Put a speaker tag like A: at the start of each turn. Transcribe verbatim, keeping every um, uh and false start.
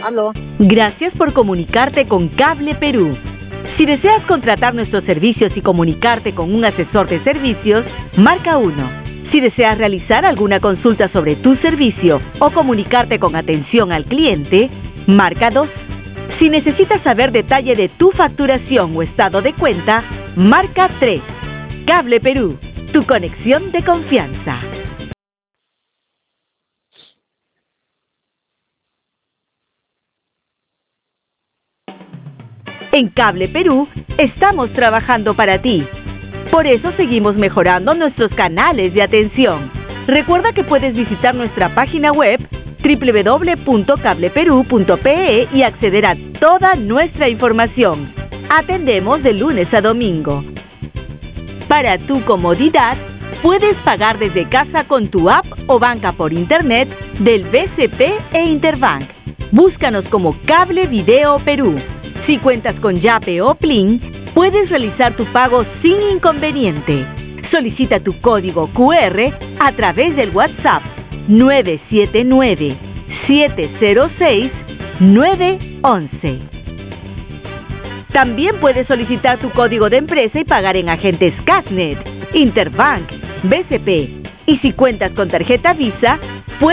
A: Aló.
B: Gracias por comunicarte con Cable Perú. Si deseas contratar nuestros servicios y comunicarte con un asesor de servicios, marca uno. Si deseas realizar alguna consulta sobre tu servicio o comunicarte con atención al cliente, marca dos. Si necesitas saber detalle de tu facturación o estado de cuenta, marca tres. Cable Perú, tu conexión de confianza. En Cable Perú estamos trabajando para ti. Por eso seguimos mejorando nuestros canales de atención. Recuerda que puedes visitar nuestra página web doble u doble u doble u punto cable perú punto pe e y acceder a toda nuestra información. Atendemos de lunes a domingo. Para tu comodidad, puedes pagar desde casa con tu app o banca por internet del B C P e Interbank. Búscanos como Cable Video Perú. Si cuentas con Yape o Plin, puedes realizar tu pago sin inconveniente. Solicita tu código cu erre a través del WhatsApp nueve siete nueve, siete cero seis, nueve once. También puedes solicitar tu código de empresa y pagar en agentes Casnet, Interbank, B C P. Y si cuentas con tarjeta Visa,